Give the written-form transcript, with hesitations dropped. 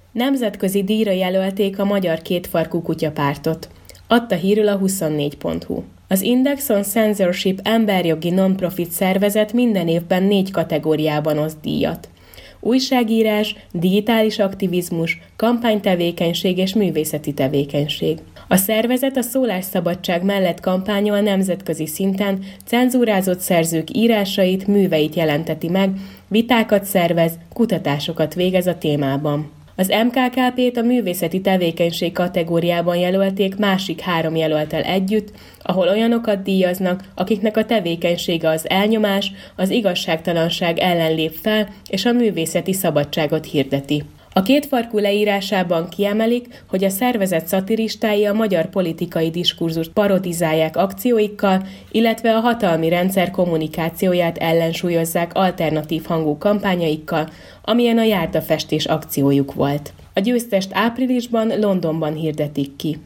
Nemzetközi díjra jelölték a magyar kétfarkú kutyapártot. Adta hírül a 24.hu. Az Index on Censorship emberjogi non-profit szervezet minden évben 4 kategóriában oszt díjat. Újságírás, digitális aktivizmus, kampánytevékenység és művészeti tevékenység. A szervezet a szólásszabadság mellett kampányol nemzetközi szinten, cenzúrázott szerzők írásait, műveit jelenteti meg, vitákat szervez, kutatásokat végez a témában. Az MKKP-t a művészeti tevékenység kategóriában jelölték másik 3 jelölttel együtt, ahol olyanokat díjaznak, akiknek a tevékenysége az elnyomás, az igazságtalanság ellen lép fel, és a művészeti szabadságot hirdeti. A kétfarkú leírásában kiemelik, hogy a szervezet szatiristái a magyar politikai diskurzust parodizálják akcióikkal, illetve a hatalmi rendszer kommunikációját ellensúlyozzák alternatív hangú kampányaikkal, amilyen a járdafestés akciójuk volt. A győztest áprilisban Londonban hirdetik ki.